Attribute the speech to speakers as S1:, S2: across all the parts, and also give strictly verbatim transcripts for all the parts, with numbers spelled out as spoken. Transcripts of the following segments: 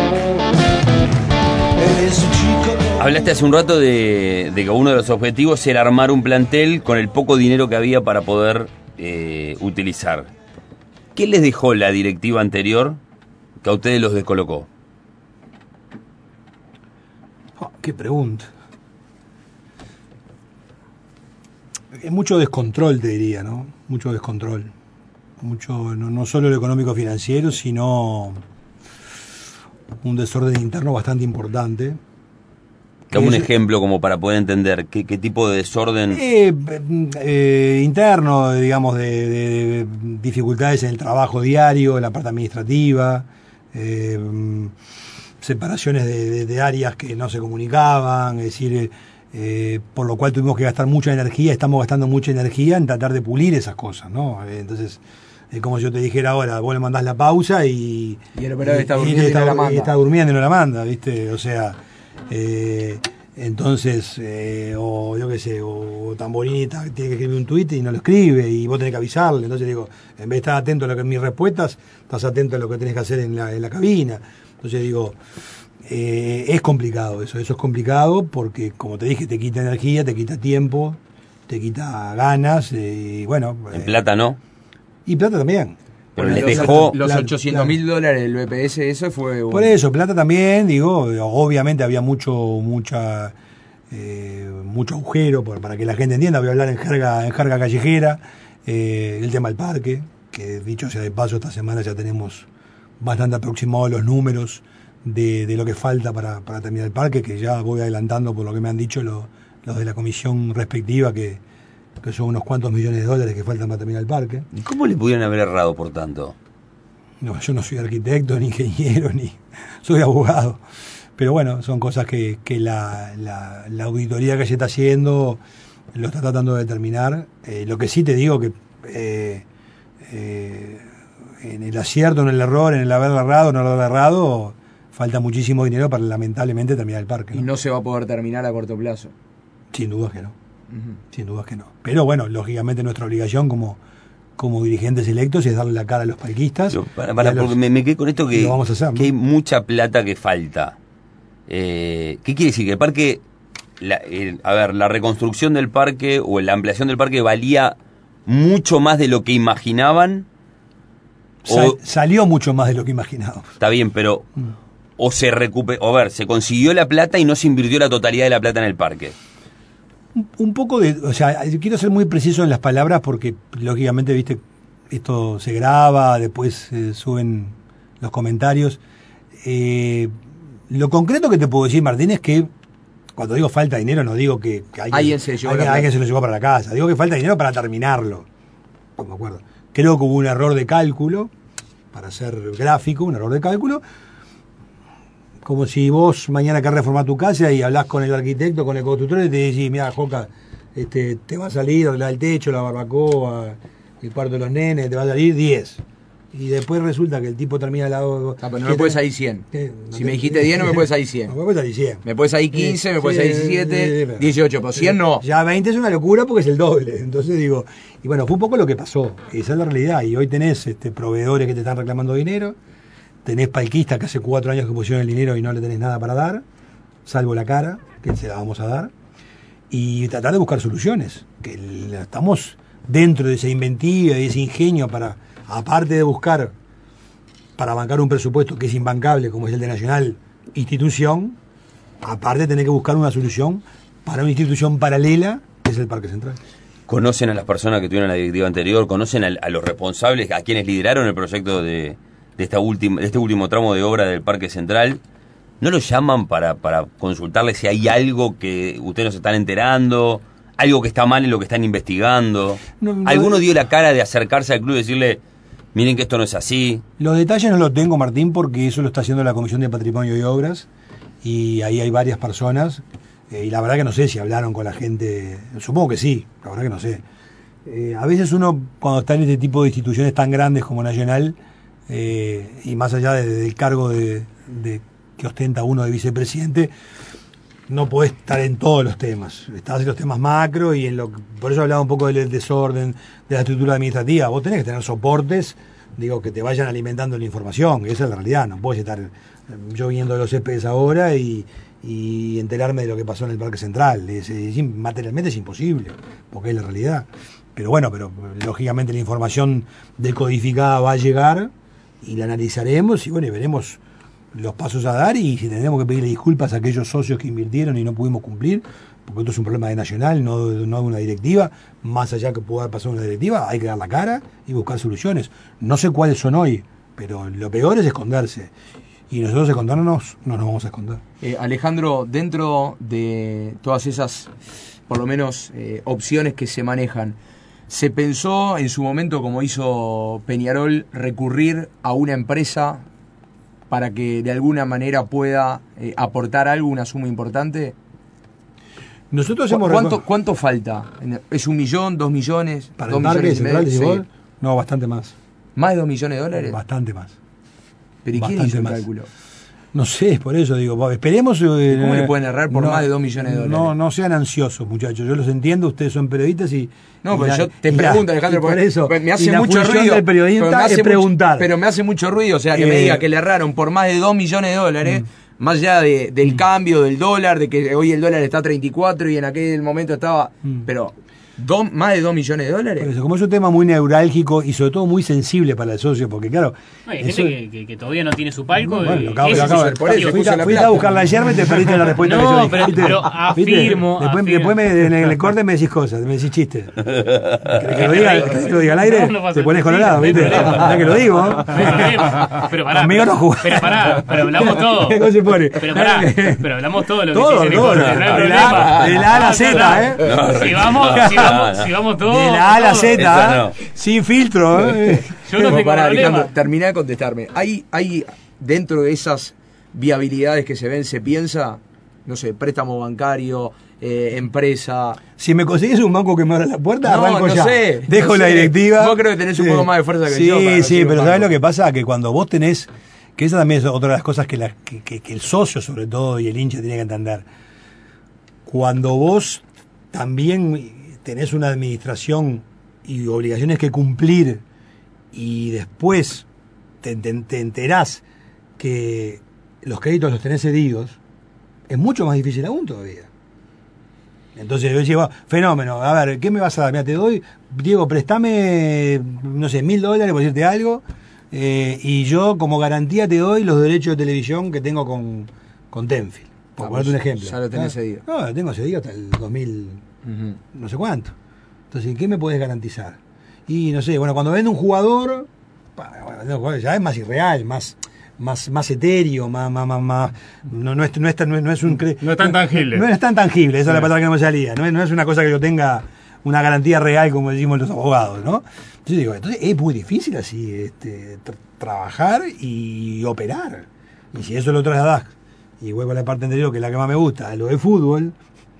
S1: Hablaste hace un rato de, de que uno de los objetivos era armar un plantel con el poco dinero que había para poder eh, utilizar. ¿Qué les dejó la directiva anterior que a ustedes los descolocó?
S2: Oh, qué pregunta. Es mucho descontrol, te diría, ¿no? Mucho descontrol. Mucho, no, no solo lo económico financiero, sino un desorden interno bastante importante.
S1: Dame un ejemplo como para poder entender qué, qué tipo de desorden...
S2: Eh, eh, interno, digamos, de, de, de dificultades en el trabajo diario, en la parte administrativa, eh, separaciones de, de, de áreas que no se comunicaban, es decir, eh, por lo cual tuvimos que gastar mucha energía, estamos gastando mucha energía en tratar de pulir esas cosas, ¿no? Eh, entonces, es como si yo te dijera ahora, vos le mandás la pausa y...
S3: Y el operador está
S2: y,
S3: durmiendo y,
S2: está,
S3: no la manda.
S2: y está durmiendo y no la manda, ¿viste? O sea... Eh, entonces eh, o yo qué sé, o Tamborini tiene que escribir un tuit y no lo escribe y vos tenés que avisarle, entonces digo, en vez de estar atento a lo que mis respuestas, estás atento a lo que tenés que hacer en la, en la cabina. Entonces digo, eh, es complicado eso, eso es complicado porque como te dije, te quita energía, te quita tiempo, te quita ganas eh, y bueno.
S1: En
S2: eh,
S1: plata no.
S2: Y plata también.
S1: Pero
S3: Los,
S1: les dejó...
S3: los
S2: Claro,
S3: ochocientos mil dólares del B P S, eso fue... Un...
S2: Por eso, plata también, digo, obviamente había mucho, mucha, eh, mucho agujero, por, para que la gente entienda, voy a hablar en jerga, en jerga callejera, eh, el tema del parque, que dicho sea de paso, esta semana ya tenemos bastante aproximados los números de, de lo que falta para, para terminar el parque, que ya voy adelantando por lo que me han dicho los, los de la comisión respectiva, que, que son unos cuantos millones de dólares que faltan para terminar el parque.
S1: ¿Y cómo le pudieron haber errado por tanto?
S2: No, yo no soy arquitecto, ni ingeniero, ni soy abogado. Pero bueno, son cosas que, que la, la, la auditoría que se está haciendo lo está tratando de determinar. Eh, lo que sí te digo que eh, eh, en el acierto, en el error, en el haber errado, no haber errado, falta muchísimo dinero para lamentablemente terminar el parque, ¿no?
S3: Y no se va a poder terminar a corto plazo.
S2: Sin dudas que no. Uh-huh. Sin dudas que no. Pero bueno, lógicamente nuestra obligación como... como dirigentes electos es darle la cara a los parquistas.
S1: Pero para, para, los, porque me, me quedé con esto que,
S2: vamos a hacer, ¿no?
S1: que hay mucha plata que falta. Eh, ¿Qué quiere decir? Que el parque, la, el, a ver, la reconstrucción del parque o la ampliación del parque valía mucho más de lo que imaginaban.
S2: Sal,
S1: o,
S2: salió mucho más de lo que imaginábamos.
S1: Está bien, pero mm. o se recuperó, o a ver, se consiguió la plata y no se invirtió la totalidad de la plata en el parque.
S2: Un, un poco de, o sea, quiero ser muy preciso en las palabras porque lógicamente, viste, esto se graba, después eh, suben los comentarios. Eh, lo concreto que te puedo decir, Martín, es que cuando digo falta de dinero no digo que, que alguien,
S3: alguien, se, llevó
S2: alguien, alguien se lo llevó para la casa, digo que falta dinero para terminarlo. No me acuerdo. Creo que hubo un error de cálculo, para ser gráfico, un error de cálculo. Como si vos mañana querés reformar tu casa y hablás con el arquitecto, con el constructor y te decís, mira, Joca, este, te va a salir arreglar el techo, la barbacoa, el cuarto de los nenes, te va a salir diez. Y después resulta que el tipo termina al lado...
S3: Ah, pero no me puedes salir cien. ¿Qué? No si te, me dijiste diez, no me puedes salir cien.
S2: No me puedes salir cien.
S3: Me puedes salir quince, sí, me puedes salir diecisiete, sí, dieciocho, pero cien no.
S2: Ya veinte es una locura porque es el doble. Entonces digo, y bueno, fue un poco lo que pasó. Esa es la realidad. Y hoy tenés este, proveedores que te están reclamando dinero. Tenés palquistas que hace cuatro años que pusieron el dinero y no le tenés nada para dar, salvo la cara, que se la vamos a dar, y tratar de buscar soluciones, que estamos dentro de esa inventiva y ese ingenio para, aparte de buscar, para bancar un presupuesto que es imbancable, como es el de Nacional Institución, aparte de tener que buscar una solución para una institución paralela, que es el Parque Central.
S1: ¿Conocen a las personas que tuvieron la directiva anterior? ¿Conocen a, a los responsables, a quienes lideraron el proyecto de... de esta última, de este último tramo de obra del Parque Central? ¿No lo llaman para, para consultarle si hay algo que ustedes no se están enterando? ¿Algo que está mal en lo que están investigando? No, no, ¿Alguno dio la cara de acercarse al club y decirle, miren que esto no es así?
S2: Los detalles no los tengo, Martín, porque eso lo está haciendo la Comisión de Patrimonio y Obras, y ahí hay varias personas, eh, y la verdad que no sé si hablaron con la gente, supongo que sí, la verdad que no sé. Eh, a veces uno, cuando está en este tipo de instituciones tan grandes como Nacional, Eh, y más allá de, de, del cargo de, de que ostenta uno de vicepresidente, no podés estar en todos los temas. Estás en los temas macro y en lo por eso hablaba un poco del desorden, de la estructura administrativa. Vos tenés que tener soportes digo, que te vayan alimentando la información, esa es la realidad, no puedo estar yo viendo los céspedes ahora y, y enterarme de lo que pasó en el Parque Central, es, es, materialmente es imposible, porque es la realidad. Pero bueno, pero lógicamente la información decodificada va a llegar y la analizaremos y bueno, y veremos los pasos a dar y si tenemos que pedirle disculpas a aquellos socios que invirtieron y no pudimos cumplir, porque esto es un problema de Nacional, no de, no de una directiva, más allá que pueda haber pasado una directiva, hay que dar la cara y buscar soluciones. No sé cuáles son hoy, pero lo peor es esconderse. Y nosotros escondernos no nos vamos a esconder.
S3: Eh, Alejandro, dentro de todas esas, por lo menos, eh, opciones que se manejan, ¿se pensó en su momento, como hizo Peñarol, recurrir a una empresa para que de alguna manera pueda eh, aportar algo, una suma importante?
S2: Nosotros hemos
S3: ¿Cuánto, ¿Cuánto falta? ¿Es un millón, dos millones?
S2: ¿Para
S3: dos
S2: el Parque Central de Cibol?
S3: Sí.
S2: No, bastante más.
S3: ¿Más de dos millones de dólares?
S2: Bastante más.
S3: ¿Pero y quién
S2: Bastante
S3: hizo el
S2: más.
S3: cálculo?
S2: No sé, por eso digo, esperemos... Eh,
S3: ¿Cómo le pueden errar por
S2: no,
S3: más de dos millones de dólares?
S2: No, no sean ansiosos, muchachos, yo los entiendo, ustedes son periodistas y...
S3: No,
S2: y
S3: pero
S2: la,
S3: yo te pregunto, Alejandro,
S2: por eso,
S3: me hace
S2: y la
S3: mucho ruido.
S2: Del periodista
S3: pero me hace
S2: es preguntar.
S3: Mucho, pero me hace mucho ruido, o sea, que
S2: eh,
S3: me diga que le erraron por más de dos millones de dólares, mm. más allá de, del mm. cambio del dólar, de que hoy el dólar está a treinta y cuatro y en aquel momento estaba... Mm. Pero... Dos, ¿Más de dos millones de dólares?
S2: Por eso, como es un tema muy neurálgico y sobre todo muy sensible para el socio, porque claro...
S4: No, hay
S2: eso...
S4: gente que, que, que todavía no tiene su palco.
S2: Bueno,
S4: y
S2: lo acabo,
S4: eso
S2: lo acabo,
S4: es
S2: por eso, fuiste, fuiste a buscar la yerba y te perdiste la respuesta
S4: no,
S2: que yo dije.
S4: pero,
S2: ¿Viste?
S4: pero afirmo...
S2: Después,
S4: afirmo.
S2: después me, en el corte me decís cosas, me decís chistes. ¿Querés que lo diga, ¿querés que lo diga al aire?
S4: No, no
S2: te pones
S4: sí,
S2: colorado,
S4: no
S2: ¿viste?
S4: problema.
S2: Que lo digo.
S4: No hay problema. Pero pará,
S2: Conmigo no jugás.
S4: Pero pará, pero hablamos todo.
S2: ¿Cómo se pone?
S4: Pero pará, pero hablamos todo lo que
S2: todo,
S4: se dice en el
S2: todo,
S4: corte, no hay problema.
S2: de la A a la Z, ¿eh?
S4: Si vamos, si vamos, si vamos todo...
S2: De la A a la Z,
S1: no.
S2: sin filtro. ¿eh?
S4: Yo no tengo
S3: Pará,
S4: problema.
S3: Alejandro, terminá de contestarme. ¿Hay, hay dentro de esas viabilidades que se ven, se piensa, no sé, préstamo bancario, eh, empresa?
S2: Si me conseguís un banco que me abra la puerta,
S3: No,
S2: arranco
S3: no
S2: ya.
S3: sé,
S2: Dejo
S3: no
S2: la
S3: sé.
S2: directiva.
S3: Vos creo que tenés un poco más de fuerza que
S2: sí,
S3: yo para
S2: Sí, sí,
S3: conseguir un
S2: pero
S3: banco.
S2: ¿sabés lo que pasa? Que cuando vos tenés, que esa también es otra de las cosas que, la, que, que, que el socio sobre todo y el hincha tiene que entender. Cuando vos también tenés una administración y obligaciones que cumplir y después te, te, te enterás que los créditos los tenés cedidos, es mucho más difícil aún todavía. Entonces yo digo, fenómeno, a ver, ¿qué me vas a dar? Mira, te doy, Diego, préstame, no sé, mil dólares, por decirte algo, eh, y yo como garantía te doy los derechos de televisión que tengo con, con Tenfield, por
S3: Ah,
S2: ponerte
S3: pues,
S2: un ejemplo.
S3: ya lo tenés cedido.
S2: No, lo tengo cedido hasta el dos mil, uh-huh. no sé cuánto. Entonces, ¿qué me puedes garantizar? Y no sé, bueno, cuando vende un jugador, bueno, ya es más irreal, más... más más etéreo, más, más, más, más no, no, es, no, es, no, es, no es un cre...
S5: no es tan tangible.
S2: No, no es tan tangible, esa sí. Es la palabra que no me salía. No es, no es una cosa que yo tenga una garantía real, como decimos los abogados, ¿no? Entonces digo, entonces es muy difícil así este, tra- trabajar y operar. Y si eso lo trasladás, y vuelvo a la parte anterior, que es la que más me gusta, a lo de fútbol,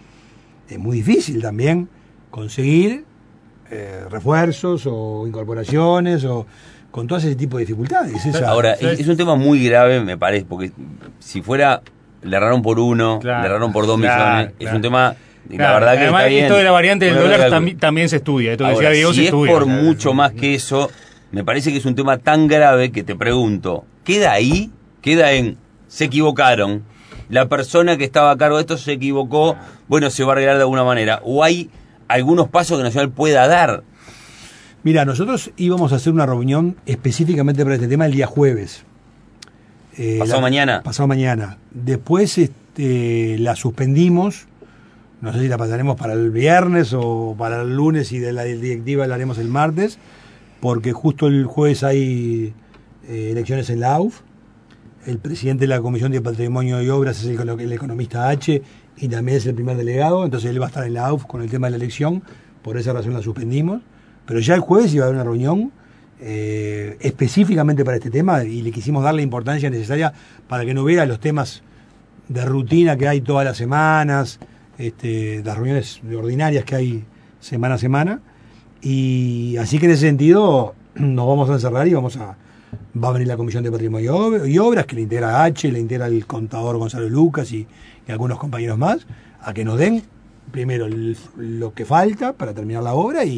S2: es muy difícil también conseguir eh, refuerzos o incorporaciones o con todo ese tipo de dificultades. Esa,
S1: Ahora, es, es un tema muy grave, me parece, porque si fuera, le erraron por uno,
S5: claro,
S1: le erraron por dos
S5: claro,
S1: millones,
S5: claro.
S1: es un tema, y
S5: claro,
S1: la verdad que
S5: además,
S1: está bien.
S5: esto de la variante del
S1: Bueno,
S5: dólar
S1: algo.
S5: también, también se estudia, esto
S1: Ahora,
S5: decía Diego,
S1: si
S5: se
S1: es
S5: estudia.
S1: por
S5: o sea,
S1: mucho más que eso, me parece que es un tema tan grave que te pregunto, ¿queda ahí? ¿Queda en, se equivocaron? La persona que estaba a cargo de esto se equivocó, bueno, se va a arreglar de alguna manera, o hay algunos pasos que Nacional pueda dar.
S2: Mira, nosotros íbamos a hacer una reunión específicamente para este tema el día jueves. Eh,
S1: ¿Pasado
S2: la,
S1: mañana?
S2: Pasado mañana. Después este, la suspendimos. No sé si la pasaremos para el viernes o para el lunes y de la directiva la haremos el martes, porque justo el jueves hay eh, elecciones en la A U F. El presidente de la Comisión de Patrimonio y Obras es el, el economista H y también es el primer delegado, entonces él va a estar en la A U F con el tema de la elección, por esa razón la suspendimos. Pero ya el jueves iba a haber una reunión eh, específicamente para este tema y le quisimos dar la importancia necesaria para que no hubiera los temas de rutina que hay todas las semanas, este, las reuniones ordinarias que hay semana a semana. Y así que en ese sentido nos vamos a encerrar y vamos a va a venir la Comisión de Patrimonio y Obras, que le integra H, le integra el contador Gonzalo Lucas y, y algunos compañeros más, a que nos den primero el, lo que falta para terminar la obra y,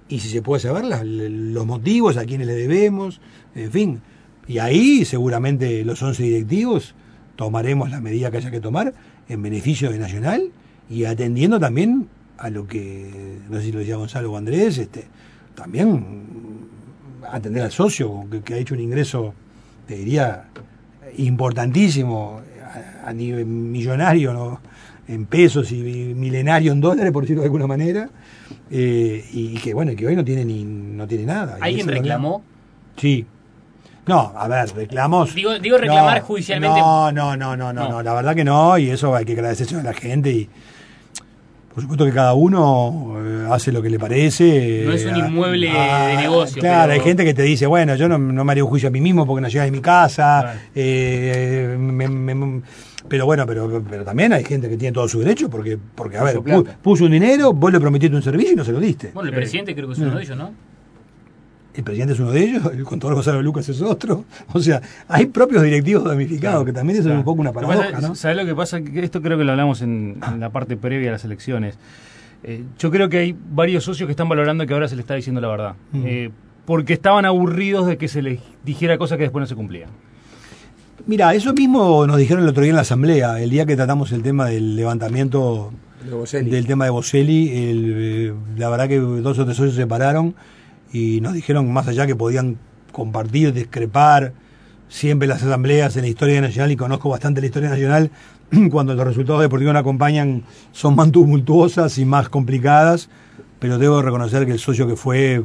S2: y si se puede saber las, los motivos, a quienes le debemos, en fin. Y ahí seguramente los once directivos tomaremos la medida que haya que tomar en beneficio de Nacional y atendiendo también a lo que, no sé si lo decía Gonzalo o Andrés, este, también atender al socio que, que ha hecho un ingreso, te diría, importantísimo a, a nivel millonario, ¿no? En pesos y milenario en dólares, por decirlo de alguna manera, eh, y que bueno, que hoy no tiene ni no tiene nada.
S4: ¿Alguien reclamó?
S2: Sí. No, a ver, reclamos.
S4: Digo, digo reclamar
S2: no,
S4: judicialmente.
S2: No, no, no, no, no, no, no, la verdad que no, y eso hay que agradecerse a la gente y por supuesto que cada uno eh, hace lo que le parece.
S4: No es un inmueble
S2: ah,
S4: de negocio.
S2: Claro,
S4: pero...
S2: hay gente que te dice, bueno, yo no, no me haría un juicio a mí mismo porque no llegas de mi casa.
S4: Claro.
S2: Eh, me, me, pero bueno, pero, pero también hay gente que tiene todo su derecho porque, porque a ver, pu, puso un dinero, vos le prometiste un servicio y no se lo diste.
S4: Bueno, el presidente creo que es uno de ellos, ¿no?
S2: El presidente es uno de ellos, el contador Gonzalo Lucas es otro. O sea, hay propios directivos damnificados, claro, que también eso claro. es un poco una paradoja,
S5: pasa,
S2: ¿no?
S5: ¿Sabés lo que pasa? Esto creo que lo hablamos en, en la parte previa a las elecciones. Eh, yo creo que hay varios socios que están valorando que ahora se les está diciendo la verdad. Mm. Eh, porque estaban aburridos de que se les dijera cosas que después no se cumplían.
S2: Mira, eso mismo nos dijeron el otro día en la asamblea, el día que tratamos el tema del levantamiento de del tema de Boselli, el, eh, la verdad que dos o tres socios se pararon y nos dijeron más allá que podían compartir, discrepar, siempre las asambleas en la historia nacional, y conozco bastante la historia nacional, cuando los resultados deportivos no acompañan son más tumultuosas y más complicadas, pero debo reconocer que el socio que fue,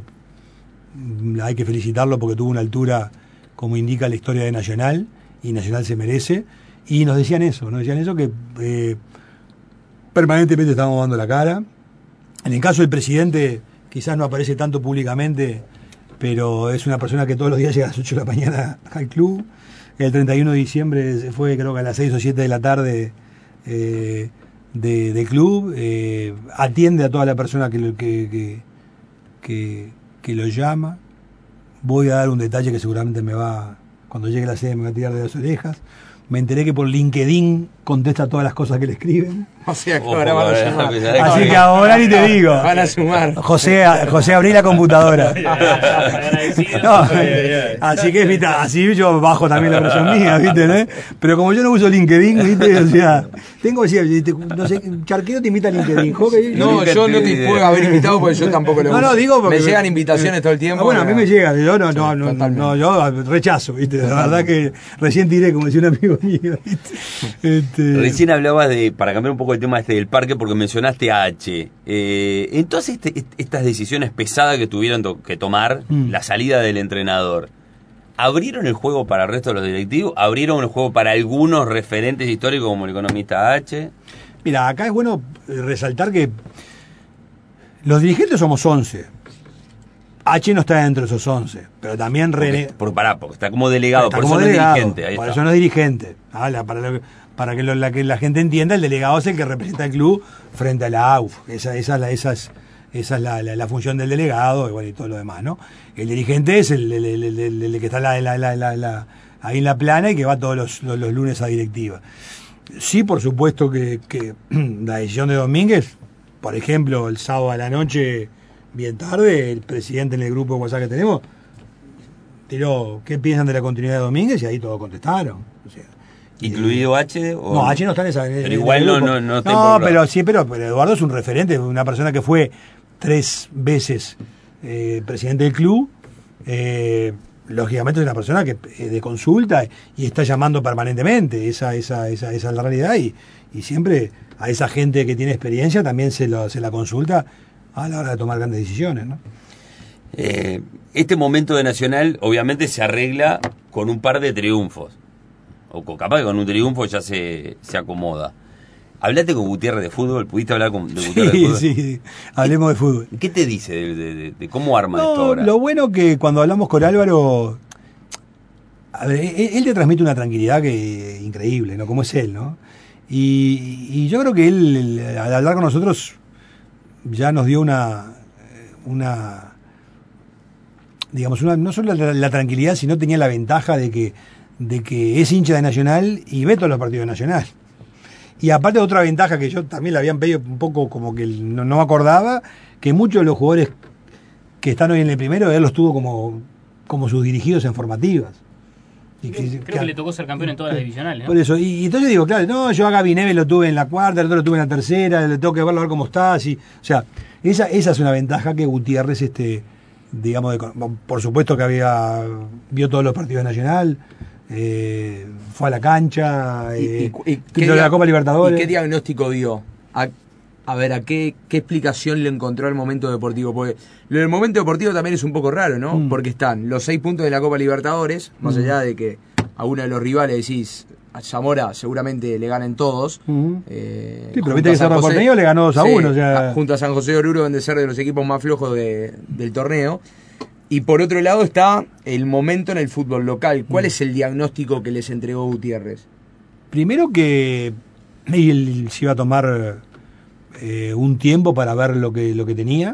S2: hay que felicitarlo porque tuvo una altura como indica la historia de Nacional, y Nacional se merece, y nos decían eso, nos decían eso que eh, permanentemente estábamos dando la cara. En el caso del presidente, quizás no aparece tanto públicamente, pero es una persona que todos los días llega a las ocho de la mañana al club. El treinta y uno de diciembre fue, creo que a las seis o siete de la tarde eh, de, de club. Eh, atiende a toda la persona que, que, que, que, que lo llama. Voy a dar un detalle que seguramente me va, cuando llegue la sede me va a tirar de las orejas. Me enteré que por LinkedIn contesta todas las cosas que le escriben.
S3: O sea que ahora van a sumar.
S2: Así que ahora ni te digo.
S3: Van a sumar.
S2: José, José, abrí la computadora. No, así que, viste, así yo bajo también la presión mía, ¿viste? ¿no? Pero como yo no uso LinkedIn, ¿viste? O sea, tengo que decir, no sé, Charquero te invita a LinkedIn. Joder,
S3: no, yo no te puedo haber invitado porque yo tampoco lo uso.
S2: No, no, digo porque
S3: me llegan invitaciones todo el tiempo.
S2: Ah, bueno, a mí me llegan, yo no, no, no, no, no, yo rechazo, ¿viste? La verdad que recién tiré, como decía un amigo mío, ¿viste? Este...
S1: Recién hablabas de, para cambiar un poco el tema este del parque, porque mencionaste a H. Eh, entonces, este, estas decisiones pesadas que tuvieron to- que tomar, mm. la salida del entrenador, ¿abrieron el juego para el resto de los directivos? ¿Abrieron el juego para algunos referentes históricos como el economista H?
S2: Mira, acá es bueno resaltar que los dirigentes somos once. H no está dentro de esos once, pero también René...
S1: Porque, por, pará, porque está como delegado,
S2: está
S1: por
S2: como
S1: eso
S2: delegado,
S1: no es dirigente. Ahí
S2: por
S1: está.
S2: eso no es dirigente. Ah, la, para, lo, para que, lo, la, que la gente entienda, el delegado es el que representa el club frente a la A U F. Esa, esa, la, esa es, esa es la, la, la función del delegado y, bueno, y todo lo demás, ¿no? El dirigente es el, el, el, el, el, el que está la, la, la, la, la, ahí en la plana y que va todos los, los, los lunes a directiva. Sí, por supuesto que, que la decisión de Domínguez, por ejemplo, el sábado a la noche... bien tarde, el presidente en el grupo de WhatsApp que tenemos tiró ¿qué piensan de la continuidad de Domínguez? Y ahí todos contestaron. O sea,
S1: ¿incluido
S2: y,
S1: H? O...
S2: No, H no está en esa.
S1: Pero en igual no, no, no,
S2: no pero sí, pero, pero Eduardo es un referente, una persona que fue tres veces eh, presidente del club. Eh, lógicamente es una persona que eh, de consulta y está llamando permanentemente. Esa, esa, esa, esa es la realidad. Y, y siempre a esa gente que tiene experiencia también se, lo, se la consulta a la hora de tomar grandes decisiones, ¿no?
S1: Eh, este momento de Nacional obviamente se arregla con un par de triunfos, o con, capaz que con un triunfo ya se, se acomoda. ¿Hablaste con Gutiérrez de fútbol? ¿Pudiste hablar con de Gutiérrez
S2: sí,
S1: de fútbol?
S2: Sí, sí, hablemos de fútbol.
S1: ¿Qué te dice de, de, de, de cómo arma
S2: no,
S1: esto ahora?
S2: Lo bueno que cuando hablamos con Álvaro, a ver, él, él te transmite una tranquilidad que increíble, ¿no? Como es él, ¿no? Y, y yo creo que él, al hablar con nosotros, ya nos dio una, una digamos, una, no solo la, la tranquilidad, sino tenía la ventaja de que, de que es hincha de Nacional y ve todos los partidos de Nacional. Y aparte otra ventaja que yo también le habían pedido un poco como que no, no me acordaba, que muchos de los jugadores que están hoy en el primero, él los tuvo como, como sus dirigidos en formativas. Y
S4: Creo,
S2: que,
S4: creo
S2: que,
S4: que le tocó ser campeón en todas las divisionales, ¿no?
S2: Por eso, y, y entonces digo, claro, no, yo a Gaby Neves lo tuve en la cuarta, el otro lo tuve en la tercera, le tengo que verlo a ver cómo está, así, o sea, esa, esa es una ventaja que Gutiérrez, este, digamos, de, por supuesto que había, vio todos los partidos de Nacional, eh, fue a la cancha, eh,
S3: ¿Y, y, y
S2: de la
S3: dia-
S2: Copa Libertadores.
S3: ¿Y qué diagnóstico dio? A, a ver, ¿a qué, qué explicación le encontró al momento deportivo? Porque lo del momento deportivo también es un poco raro, ¿no?
S2: Mm.
S3: Porque están los seis puntos de la Copa Libertadores, más
S2: Mm.
S3: allá de que a uno de los rivales decís, a Zamora seguramente le ganen todos.
S2: Ujú.
S3: Eh,
S2: Sí, pero
S3: junto
S2: viste
S3: a
S2: que
S3: San
S2: Cerro
S3: José-
S2: Porteño le ganó dos a
S3: Sí,
S2: uno, o sea.
S3: a- junto a San José de Oruro, deben de ser de los equipos más flojos de- del torneo. Y por otro lado está el momento en el fútbol local. ¿Cuál
S2: Mm.
S3: es el diagnóstico que les entregó Gutiérrez?
S2: Primero que él se iba a tomar eh, un tiempo para ver lo que, lo que tenía.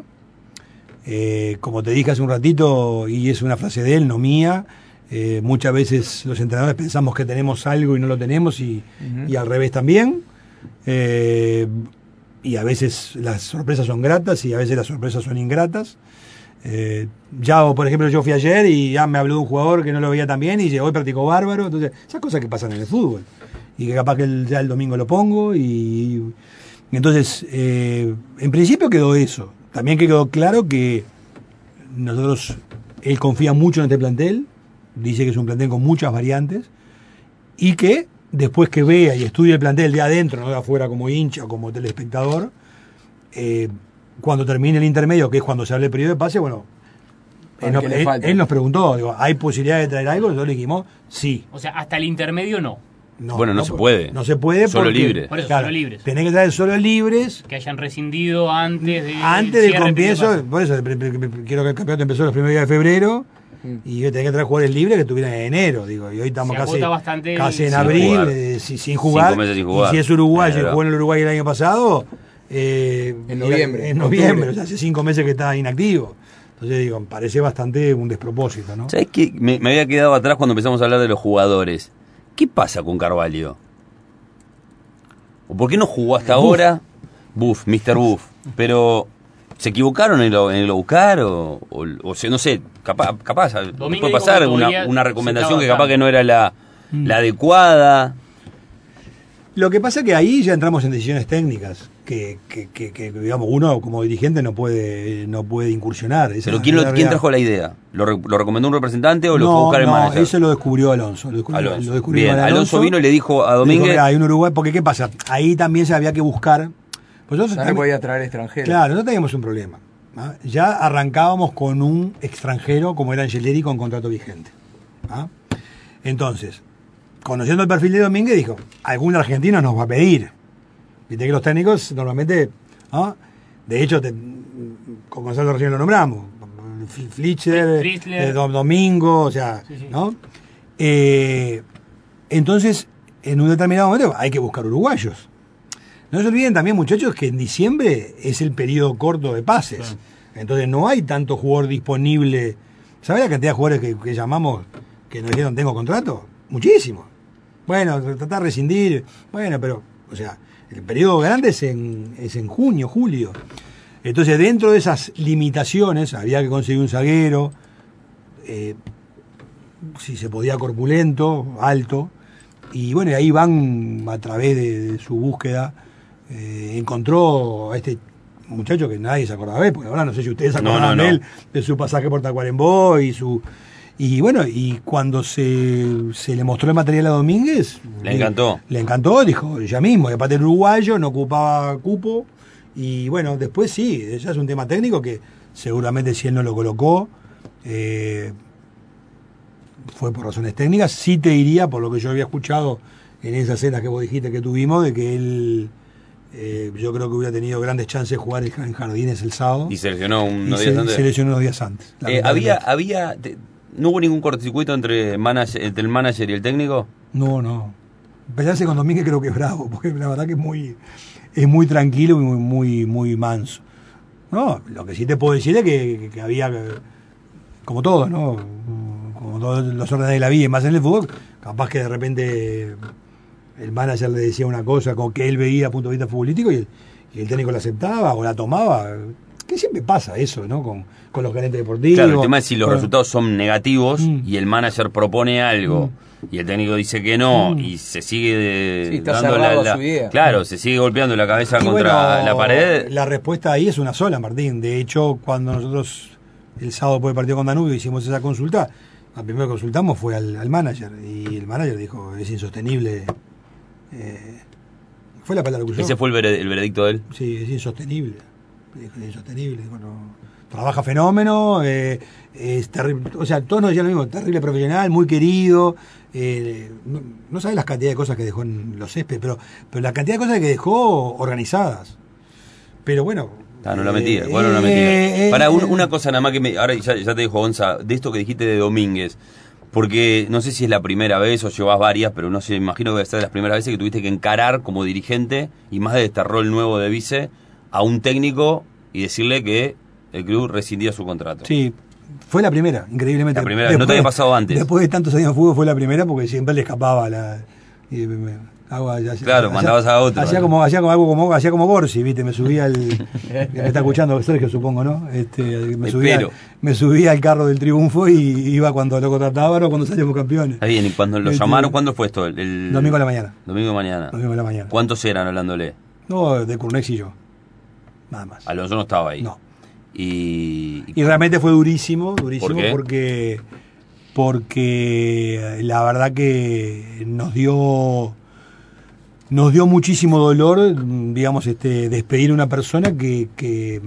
S2: Eh, como te dije hace un ratito, y es una frase de él, no mía, eh, muchas veces los entrenadores pensamos que tenemos algo y no lo tenemos, y,
S3: Ujú.
S2: y al revés también. Eh, y a veces las sorpresas son gratas y a veces las sorpresas son ingratas. Eh, ya, o, por ejemplo, yo fui ayer y ya me habló de un jugador que no lo veía tan bien y llegó y practicó bárbaro. Entonces, esas cosas que pasan en el fútbol. Y que capaz que el- ya el domingo lo pongo. Y, y entonces, eh, en principio quedó eso. También quedó claro que nosotros, él confía mucho en este plantel. Dice que es un plantel con muchas variantes. Y que después que vea y estudie el plantel de adentro, no de afuera como hincha o como telespectador, eh, cuando termine el intermedio, que es cuando se hable el periodo de pase, bueno,
S3: A ver
S2: él nos,
S3: qué le
S2: él-
S3: falta.
S2: él nos preguntó, digo, ¿hay posibilidad de traer algo? Nosotros le dijimos, sí.
S4: O sea, hasta el intermedio no.
S2: No,
S1: Bueno, no se puede.
S2: No se puede
S1: Solo
S2: porque,
S1: libres.
S4: Por eso,
S2: claro,
S4: solo libres.
S2: tenés que traer solo libres
S4: Que hayan rescindido antes de
S2: antes del
S4: cierre
S2: comienzo.
S4: periodo de
S2: Por eso, pre- pre- pre- quiero que el campeonato empezó los primeros días de febrero.
S3: Mm.
S2: Y yo tenía que traer jugadores libres que estuvieran en enero, digo, y hoy estamos
S4: Se
S2: casi,
S4: agota bastante
S2: casi en
S4: sin
S2: abril,
S1: jugar.
S2: eh, si- sin jugar.
S1: Cinco meses sin jugar.
S2: Y si es uruguayo y
S1: Claro.
S2: jugó en el Uruguay el año pasado, eh,
S3: En noviembre,
S2: en noviembre,
S3: octubre.
S2: o sea, hace cinco meses que está inactivo. Entonces digo, parece bastante un despropósito, ¿no?
S1: ¿Sabes qué? Me, me había quedado atrás cuando empezamos a hablar de los jugadores. ¿Qué pasa con Carvalho? ¿O por qué no jugó hasta
S2: Buff.
S1: ahora? Buff, mister Buff. Pero, ¿se equivocaron en lo, en lo buscar? O, o, o sea, no sé, capaz, capaz
S4: Domingo
S1: puede
S4: dijo
S1: pasar
S4: que
S1: una,
S4: todavía
S1: una
S4: se
S1: recomendación
S4: estaba
S1: que capaz
S4: adaptando.
S1: que no era la,
S2: Mm.
S1: la adecuada.
S2: Lo que pasa es que ahí ya entramos en decisiones técnicas, que, que, que, que, digamos, uno como dirigente no puede no puede incursionar. Esa
S1: Pero
S2: es
S1: ¿quién,
S2: la
S1: lo, ¿quién
S2: realidad.
S1: trajo la idea? ¿Lo, re- lo recomendó un representante o lo
S2: no,
S1: fue a buscar el
S2: no,
S1: manager?
S2: eso lo descubrió Alonso. Lo descubrió,
S1: Alonso.
S2: lo descubrió
S1: Bien,
S2: Alonso.
S1: Alonso vino y le dijo a
S2: Le dijo,
S1: Domínguez...
S2: "Mirá, hay un Uruguay", porque ¿qué pasa? Ahí también se había que buscar. Pues nosotros
S3: Ya no
S2: también-
S3: podía traer extranjeros.
S2: Claro, no teníamos un problema. ¿ah? Ya arrancábamos con un extranjero como era Angeleri con contrato vigente. ¿ah? Entonces, conociendo el perfil de Domínguez, dijo, algún argentino nos va a pedir. Viste que los técnicos normalmente, ¿ah? de hecho, te- con Gonzalo recién lo nombramos, Fl- Flicher,
S4: Fritzler.
S2: eh, Dom- Domingo, o sea,
S4: Sí, sí.
S2: ¿no? Eh, entonces, en un determinado momento hay que buscar uruguayos. No se olviden también, muchachos, que en diciembre es el periodo corto de pases.
S4: Claro.
S2: Entonces no hay tanto jugador disponible. ¿Sabes la cantidad de jugadores que, que llamamos que nos dijeron tengo contrato? Muchísimo. Bueno, tratar de rescindir. Bueno, pero, o sea, el periodo grande es en, es en junio, julio. Entonces, dentro de esas limitaciones, había que conseguir un zaguero, eh, si se podía corpulento, alto. Y bueno, y ahí Van, a través de, de su búsqueda, eh, encontró a este muchacho que nadie se acordaba de él, porque ahora no sé si ustedes se
S1: No,
S2: acordaban
S1: no,
S2: de
S1: no.
S2: él, de su pasaje por Tacuarembó y su... Y bueno, y cuando se, se le mostró el material a Domínguez...
S1: Le encantó.
S2: Le encantó, dijo, ya mismo, que aparte era uruguayo, no ocupaba cupo. Y bueno, después sí, ya es un tema técnico que seguramente si él no lo colocó, eh, fue por razones técnicas. Sí te diría, por lo que yo había escuchado en esas cenas que vos dijiste que tuvimos, de que él, eh, yo creo que hubiera tenido grandes chances de jugar en Jardines el sábado.
S1: Y se lesionó unos
S2: Y
S1: días
S2: se,
S1: antes.
S2: se lesionó unos días antes.
S1: Eh,
S2: lamentablemente.
S1: había, había, te- ¿No hubo ningún cortocircuito entre, manager, entre el manager y el técnico?
S2: No, no. Pelearse con Domínguez creo que es bravo, porque la verdad que es muy, es muy tranquilo y muy, muy, muy manso. No, lo que sí te puedo decir es que, que- que había, eh, como todo, ¿no? Como todos los órdenes de la vida y más en el fútbol, capaz que de repente el manager le decía una cosa como que él veía a punto de vista futbolístico y el, y el técnico la aceptaba o la tomaba. que siempre pasa eso, ¿no? Con, con los gerentes deportivos.
S1: Claro, el tema es si los
S2: con...
S1: resultados son negativos
S2: Mm.
S1: y el manager propone algo
S2: Mm.
S1: y el técnico dice que no
S2: Mm.
S1: y se sigue de-
S3: Sí, está
S1: dando la,
S3: cerrado a
S1: la-
S3: su idea.
S1: claro, se sigue golpeando la cabeza
S2: Y
S1: contra
S2: bueno,
S1: la pared.
S2: La respuesta ahí es una sola, Martín. De hecho, cuando nosotros el sábado después del partido con Danubio hicimos esa consulta, la primera que consultamos fue al, al manager y el manager dijo, es insostenible. Eh, fue la palabra que usó.
S1: Ese fue el, vere- el veredicto de él.
S2: Sí, es insostenible. Dijo, es insostenible. Bueno, trabaja fenómeno, eh, es terrible. O sea, todos nos decían lo mismo, terrible profesional, muy querido. Eh, no, no sabes las cantidades de cosas que dejó en los céspedes, pero, pero la cantidad de cosas que dejó organizadas. Pero bueno.
S1: Ah, no la mentira,
S2: eh,
S1: bueno, no la
S2: eh,
S1: mentira.
S2: eh,
S1: Para un-
S2: eh,
S1: una cosa nada más que me, ahora ya, ya te dijo Gonza, de esto que dijiste de Domínguez, porque no sé si es la primera vez o llevas varias, pero no sé, imagino que debe ser de las primeras veces que tuviste que encarar como dirigente y más de este rol nuevo de vice a un técnico y decirle que el club rescindía su contrato.
S2: Sí, fue la primera, increíblemente.
S1: La primera, no te había pasado antes.
S2: Después de tantos años de fútbol fue la primera porque siempre le escapaba la... y me- me- hago- ya-
S1: Claro,
S2: hacía-
S1: mandabas a otro.
S2: Hacía como, hacía como algo como, hacía como Gorsi, viste, me subía al... que me está escuchando Sergio, supongo, ¿no? Este, me, subía,
S1: Espero.
S2: me subía al carro del triunfo y iba cuando lo contrataban o cuando salíamos campeones.
S1: Está bien, y cuando lo
S2: Este,
S1: llamaron, ¿cuándo fue esto? El, el-
S2: Domingo a la mañana.
S1: Domingo de mañana.
S2: Domingo a la mañana.
S1: ¿Cuántos eran hablándole?
S2: No, de Curnex y yo. Nada más.
S1: Alonso no estaba ahí.
S2: No.
S1: Y,
S2: Y realmente fue durísimo, durísimo
S1: ¿Por qué?
S2: porque porque la verdad que nos dio nos dio muchísimo dolor, digamos, este despedir a una persona que, que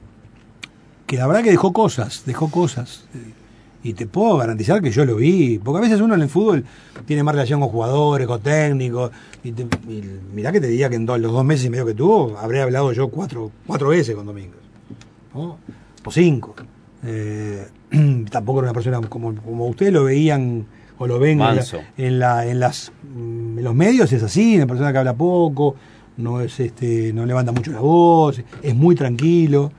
S2: que la verdad que dejó cosas, dejó cosas. Y te puedo garantizar que yo lo vi, porque a veces uno en el fútbol tiene más relación con jugadores, con técnicos, y, te, y mirá que te diría que en do- los dos meses y medio que tuvo, habré hablado yo cuatro, cuatro veces con Domínguez, ¿no? O cinco. Eh, tampoco era una persona como, como ustedes lo veían o lo ven en, la-
S1: Manso.
S2: en, la, en, las, mm, en los medios, es así, una persona que habla poco, no es este no levanta mucho la voz, es muy tranquilo,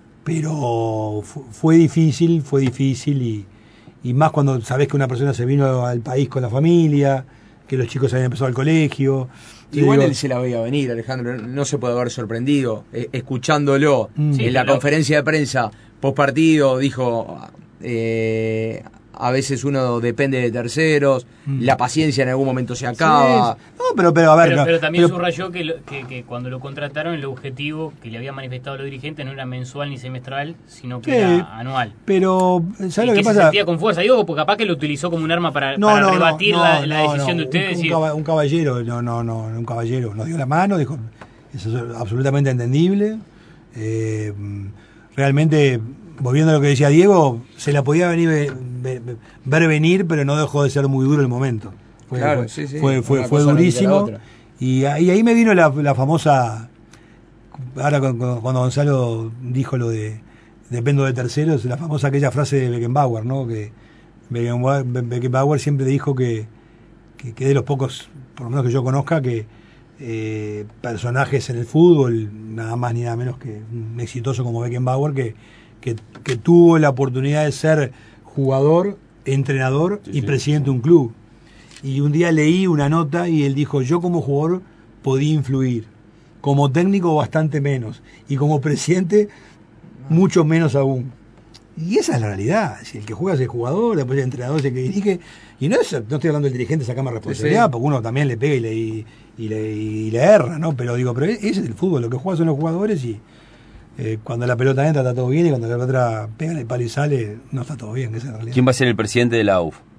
S2: pero fu- fue difícil, fue difícil y, y más cuando sabés que una persona se vino al país con la familia, que los chicos habían empezado al colegio.
S3: Igual
S2: Digo,
S3: él se la veía venir, Alejandro, no se puede haber sorprendido. Eh, escuchándolo
S2: Mm.
S4: Sí,
S3: en la
S4: pero-
S3: conferencia de prensa post partido, dijo: eh, a veces uno depende de terceros,
S2: Mm.
S3: la paciencia en algún momento se acaba.
S2: sí, no, pero, pero a ver,
S4: Pero,
S2: no,
S4: pero también
S2: pero-
S4: subrayó que, lo- que, que cuando lo contrataron el objetivo que le había manifestado los dirigentes no era mensual ni semestral, sino que
S2: Sí.
S4: era anual.
S2: pero ¿sabes
S4: Y
S2: lo
S4: que
S2: que
S4: se
S2: pasa?
S4: sentía con fuerza. Digo, porque capaz que lo utilizó como un arma para,
S2: No,
S4: para
S2: no, no,
S4: rebatir
S2: no,
S4: la, la
S2: no,
S4: decisión
S2: no,
S4: de ustedes.
S2: Un,
S4: y-
S2: un caba- un caballero, no, no, no, un caballero. Nos dio la mano, dijo, eso es absolutamente entendible. Eh, realmente, volviendo a lo que decía Diego, se la podía venir ve- ve- ver venir, pero no dejó de ser muy duro el momento. Fue,
S3: Claro,
S2: fue,
S3: sí, sí,
S2: fue, fue,
S3: una
S2: fue
S3: cosa no quita la
S2: durísimo.
S3: otra.
S2: Y ahí, ahí me vino la, la famosa, ahora cuando, cuando Gonzalo dijo lo de dependo de terceros, la famosa aquella frase de Beckenbauer, ¿no? Que Beckenbauer, Beckenbauer siempre dijo que, que, que de los pocos, por lo menos que yo conozca, que eh, personajes en el fútbol, nada más ni nada menos que un exitoso como Beckenbauer, que, que, que tuvo la oportunidad de ser jugador, entrenador
S1: Sí,
S2: y
S1: sí.
S2: presidente de un club. Y un día leí una nota y él dijo, yo como jugador podía influir, como técnico bastante menos, y como presidente mucho menos aún. Y esa es la realidad. Si el que juega es el jugador, después el entrenador es el que dirige. Y no es, no estoy hablando del dirigente sacando responsabilidad,
S3: Sí, sí.
S2: porque uno también le pega y le, y, y le, y le erra, ¿no? Pero digo, pero ese es el fútbol, lo que juegan son los jugadores y eh, cuando la pelota entra está todo bien y cuando la pelota pega en el palo y sale, no está todo bien, esa es la realidad.
S1: ¿Quién va a ser el presidente de la U F?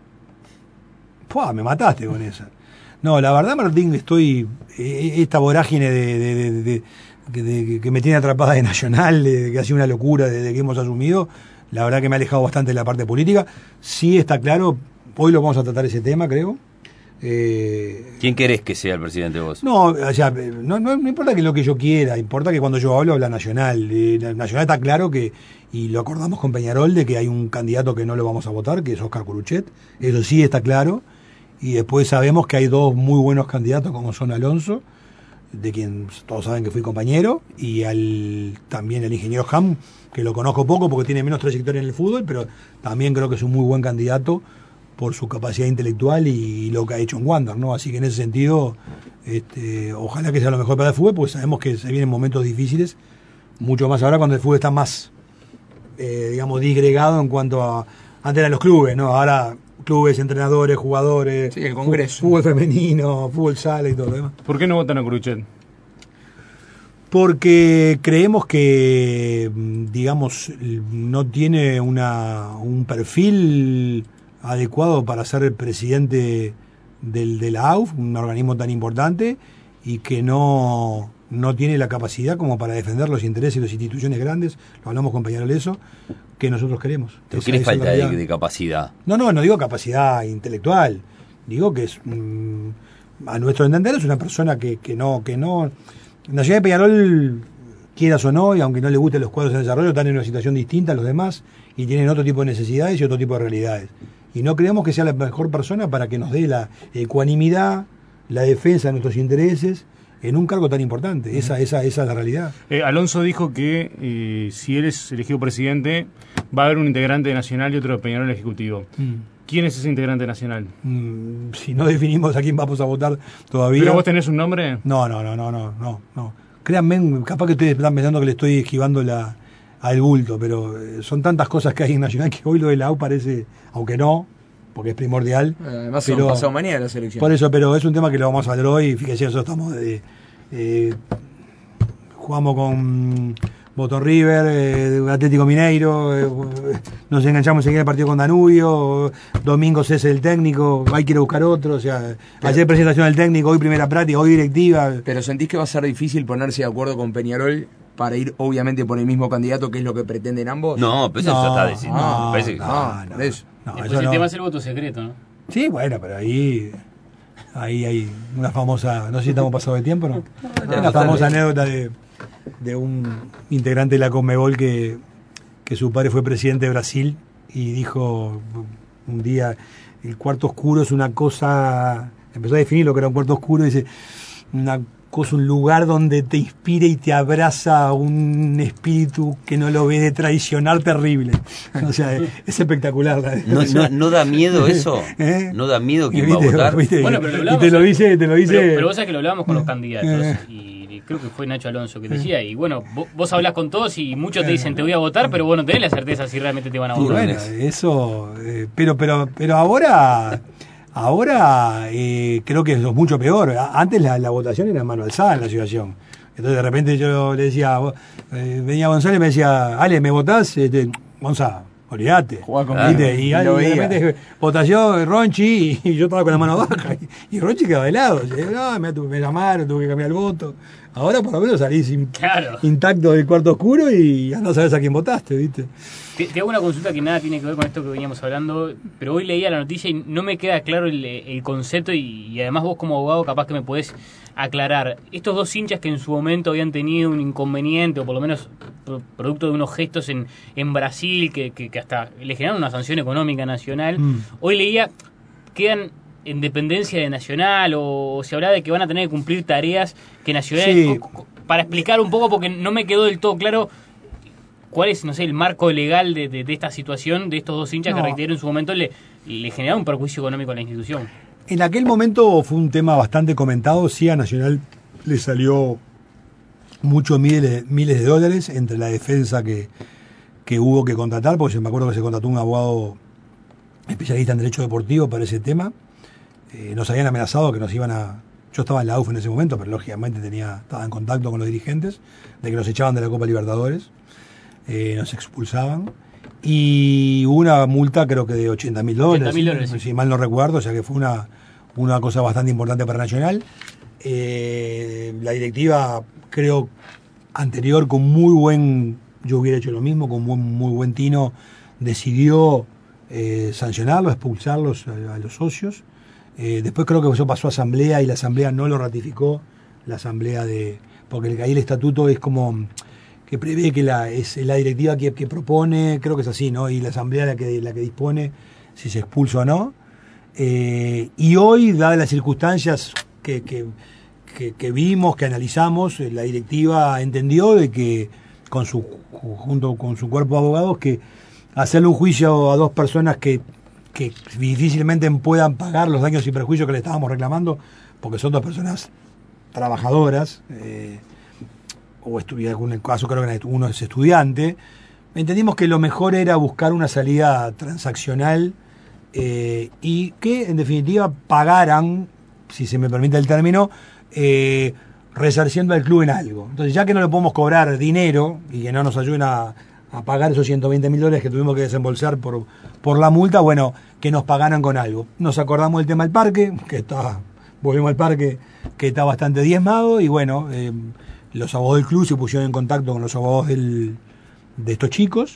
S2: Puah, me mataste con esa. No, la verdad, Martín, estoy. eh, esta vorágine de, de- de- de- de- de- que me tiene atrapada de Nacional, de, que ha sido una locura desde que hemos asumido, la verdad que me ha alejado bastante de la parte política. Sí está claro, hoy lo vamos a tratar ese tema, creo. Eh,
S1: ¿Quién querés que sea el presidente vos?
S2: no, o sea, no, no, no importa que lo que yo quiera, importa que cuando yo hablo, habla Nacional. Eh, la- Nacional está claro que, y lo acordamos con Peñarol, de que hay un candidato que no lo vamos a votar, que es Oscar Curuchet. Eso sí está claro. Y después sabemos que hay dos muy buenos candidatos, como son Alonso, de quien todos saben que fui compañero, y al también el ingeniero Ham, que lo conozco poco porque tiene menos trayectoria en el fútbol, pero también creo que es un muy buen candidato por su capacidad intelectual y lo que ha hecho en Wander, ¿no? Así que en ese sentido, este, ojalá que sea lo mejor para el fútbol, porque sabemos que se vienen momentos difíciles mucho más ahora cuando el fútbol está más, eh, digamos, disgregado en cuanto a, antes eran los clubes, ¿no? Ahora clubes, entrenadores, jugadores,
S3: sí, el Congreso,
S2: fútbol femenino, fútbol sala y todo lo demás.
S5: ¿Por qué no votan a Curuchet?
S2: Porque creemos que, digamos, no tiene una, un perfil adecuado para ser el presidente del, de la A U F, un organismo tan importante, y que no, no tiene la capacidad como para defender los intereses de las instituciones grandes, lo hablamos con Peñarol eso, que nosotros queremos.
S1: ¿Pero qué le falta de, de capacidad?
S2: No, no, no digo capacidad intelectual, digo que es, mmm, a nuestro entender es una persona que, que no... que no la ciudad de Peñarol, quieras o no, y aunque no le gusten los cuadros de desarrollo, están en una situación distinta a los demás y tienen otro tipo de necesidades y otro tipo de realidades. Y no creemos que sea la mejor persona para que nos dé la ecuanimidad, la defensa de nuestros intereses en un cargo tan importante. Esa, esa, esa es la realidad.
S5: Eh, Alonso dijo que eh, si él es elegido presidente, va a haber un integrante de Nacional y otro de Peñarol ejecutivo. Mm. ¿Quién es ese integrante nacional?
S2: Mm, si no definimos a quién vamos a votar todavía.
S5: ¿Pero vos tenés un nombre?
S2: No, no, no, no, no, no, no. Créanme, capaz que ustedes están pensando que le estoy esquivando la, al bulto, pero son tantas cosas que hay en Nacional que hoy lo de la A U parece, aunque no, porque es primordial.
S3: Además
S2: pero,
S3: son pasado mañana las elecciones.
S2: Por eso, pero es un tema que lo vamos a hablar hoy. Fíjense, nosotros estamos de, eh, jugamos con Boston River, eh, Atlético Mineiro, eh, nos enganchamos en el partido con Danubio, domingo cese del técnico, hay que ir a buscar otro, o sea, pero, ayer presentación del técnico, hoy primera práctica, hoy directiva.
S3: Pero ¿sentís que va a ser difícil ponerse de acuerdo con Peñarol para ir obviamente por el mismo candidato, que es lo que pretenden ambos?
S1: No, pero eso
S2: no,
S1: ya está decidido.
S2: No,
S1: no, que...
S2: no, no,
S3: eso.
S4: no, Después el no. tema es el voto secreto, ¿no?
S2: Sí, bueno, pero ahí ahí hay una famosa, no sé si estamos pasados de tiempo, ¿no? no una famosa anécdota de de un integrante de la Conmebol que, que su padre fue presidente de Brasil y dijo un día, el cuarto oscuro es una cosa, empezó a definir lo que era un cuarto oscuro, y dice, una cosa, un lugar donde te inspira y te abraza un espíritu que no lo ve de traicionar terrible. O sea, es espectacular.
S1: ¿No,
S2: o sea,
S1: no, ¿No da miedo eso? ¿Eh? ¿No da miedo quién va a votar?
S2: ¿Viste?
S4: Bueno, pero lo
S2: y te lo dice, te lo dice.
S4: Pero, pero vos sabés que lo hablábamos con los candidatos y creo que fue Nacho Alonso que decía, y bueno, vos, vos hablás con todos y muchos te dicen te voy a votar, pero vos no tenés la certeza si realmente te van a votar.
S2: Bueno, eso, eh, pero, pero, pero ahora, ahora eh, creo que es mucho peor. Antes la, la votación era mano alzada en la situación. Entonces de repente yo le decía, eh, venía González y me decía, Ale, ¿me votás? Este, González, olvídate.
S3: Claro,
S2: y, y, y de repente votación Ronchi y, y yo estaba con la mano baja y, y Ronchi quedaba de lado. No, me, me llamaron, tuve que cambiar el voto. Ahora por lo menos salís in,
S4: claro.
S2: intacto del cuarto oscuro y ya no sabes a quién votaste, ¿viste?
S4: Te, te hago una consulta que nada tiene que ver con esto que veníamos hablando, pero hoy leía la noticia y no me queda claro el, el concepto y, y además vos como abogado capaz que me podés aclarar. Estos dos hinchas que en su momento habían tenido un inconveniente o por lo menos producto de unos gestos en, en Brasil que, que, que hasta le generaron una sanción económica nacional, mm. hoy leía, quedan en dependencia de Nacional o se habla de que van a tener que cumplir tareas que Nacional...
S2: Sí.
S4: Para explicar un poco, porque no me quedó del todo claro cuál es, no sé, el marco legal de, de, de esta situación de estos dos hinchas no. que, reitero, en su momento le, le generaron un perjuicio económico a la institución.
S2: En aquel momento fue un tema bastante comentado, sí, a Nacional le salió muchos miles, miles de dólares entre la defensa que, que hubo que contratar, porque me acuerdo que se contrató un abogado especialista en derecho deportivo para ese tema. Eh, nos habían amenazado que nos iban a... Yo estaba en la U F en ese momento, pero lógicamente tenía, estaba en contacto con los dirigentes, de que nos echaban de la Copa Libertadores, eh, nos expulsaban, y hubo una multa creo que de ochenta mil dólares,
S4: sí.
S2: si mal no recuerdo, o sea que fue una, una cosa bastante importante para Nacional. Eh, la directiva, creo, anterior, con muy buen, yo hubiera hecho lo mismo, con muy, muy buen tino, decidió eh, sancionarlo, expulsarlos a, a los socios. Eh, después creo que eso pasó a asamblea y la asamblea no lo ratificó, la asamblea de, porque ahí el estatuto es como que prevé que la es la directiva que, que propone, creo que es así, ¿no? Y la asamblea la que la que dispone si se expulsa o no. Eh, y hoy, dadas las circunstancias que, que, que, que vimos, que analizamos, la directiva entendió de que con su junto con su cuerpo de abogados que hacerle un juicio a dos personas que que difícilmente puedan pagar los daños y perjuicios que le estábamos reclamando, porque son dos personas trabajadoras, eh, o estudiar, en el caso creo que uno es estudiante, entendimos que lo mejor era buscar una salida transaccional eh, y que en definitiva pagaran, si se me permite el término, eh, resarciendo al club en algo. Entonces, ya que no le podemos cobrar dinero y que no nos ayuden a, a pagar esos ciento veinte mil dólares que tuvimos que desembolsar por, por la multa, bueno, que nos pagaran con algo. Nos acordamos del tema del parque, que está, volvemos al parque, que está bastante diezmado, y bueno, eh, los abogados del club se pusieron en contacto con los abogados del, de estos chicos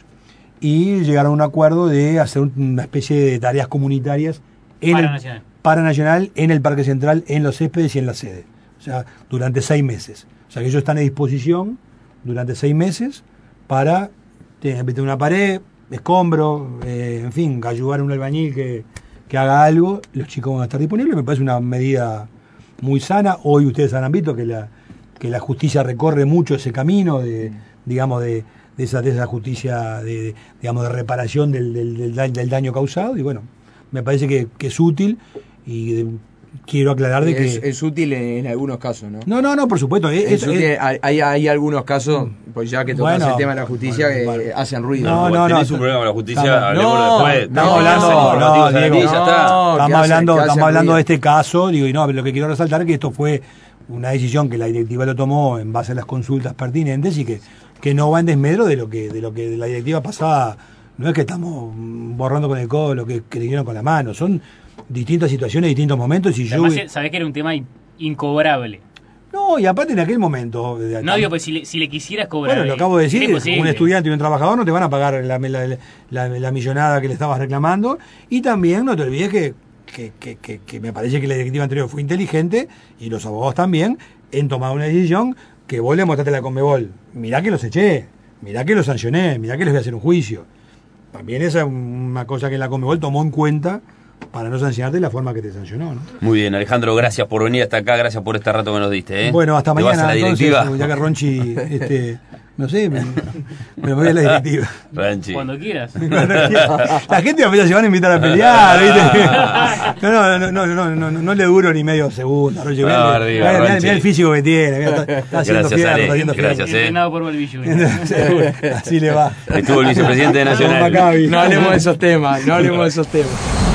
S2: y llegaron a un acuerdo de hacer una especie de tareas comunitarias en
S4: para
S2: el
S4: Nacional.
S2: para Nacional, en el Parque Central, en los céspedes y en la sede. O sea, durante seis meses. O sea, que ellos están a disposición durante seis meses para tener una pared, escombro, eh, en fin, ayudar a un albañil que, que haga algo. Los chicos van a estar disponibles. Me parece una medida muy sana. Hoy ustedes han visto que la, que la justicia recorre mucho ese camino de, digamos, de, de, esa, de esa justicia de, de, digamos, de reparación del, del, del, del daño causado. Y bueno, me parece que, que es útil y de, quiero aclarar de
S3: es,
S2: que...
S3: Es útil en, en algunos casos, ¿no?
S2: No, no, no, por supuesto. Es,
S3: Es
S2: es,
S3: útil,
S2: es,
S3: hay, hay algunos casos, pues ya que tocas
S2: Bueno,
S3: el tema de la justicia,
S2: bueno,
S3: que
S2: bueno.
S3: hacen ruido.
S2: No, no,
S1: Tenés
S2: no,
S1: un problema con la justicia,
S2: estamos-
S1: hablemoslo
S3: no,
S1: después.
S2: estamos
S3: No,
S2: hablando,
S3: no,
S2: no,
S1: motivos a la
S2: Diego,
S1: ley, ya está.
S3: no,
S2: estamos
S3: que
S2: hablando,
S3: hace- que
S2: estamos
S3: hace
S2: hablando
S3: ruido.
S2: de este caso, digo, y no, lo que quiero resaltar es que esto fue una decisión que la directiva lo tomó en base a las consultas pertinentes y que, que no va en desmedro de lo que, de lo que de la directiva pasada. No es que estamos borrando con el codo lo que creyeron con la mano, son distintas situaciones, distintos momentos, y yo...
S4: Además, sabés que era un tema in- incobrable.
S2: No, y aparte en aquel momento...
S4: No digo, pues si le, si le quisieras cobrar.
S2: Bueno, lo acabo de decir,
S4: era
S2: como
S4: imposible.
S2: un estudiante y un trabajador no te van a pagar la, la, la, la millonada que le estabas reclamando. Y también no te olvides que, que, que, que, que me parece que la directiva anterior fue inteligente, y los abogados también, en tomar una decisión que vos le mostraste a la Conmebol. Mirá que los eché, mirá que los sancioné, mirá que les voy a hacer un juicio. También esa es una cosa que la Conmebol tomó en cuenta para no sancionarte de la forma que te sancionó, ¿no?
S1: Muy bien, Alejandro, gracias por venir hasta acá, gracias por este rato que nos diste. ¿eh?
S2: Bueno, hasta
S1: ¿Te vas
S2: mañana,
S1: a la
S2: entonces,
S1: directiva?
S2: ya que Ronchi, este, no sé, me, me voy a la directiva.
S1: Ranchi.
S4: Cuando quieras.
S2: La gente a veces se van a invitar a pelear, ¿viste? No, no, no, no, no, no, no le duro ni medio segundo. Ronchi,
S1: No,
S2: mirá,
S1: arriba,
S2: mirá, mirá,
S1: Ronchi.
S2: mirá el físico que tiene, mirá, está, está haciendo
S1: Gracias,
S2: fierro,
S1: Ale,
S2: está haciendo fierro.
S1: gracias, eh.
S4: Entrenado por Balbillo.
S2: Seguro, así le va.
S1: Estuvo el vicepresidente de
S2: Con
S1: Nacional.
S2: Maccabi.
S3: No hablemos de esos temas, no hablemos de esos temas.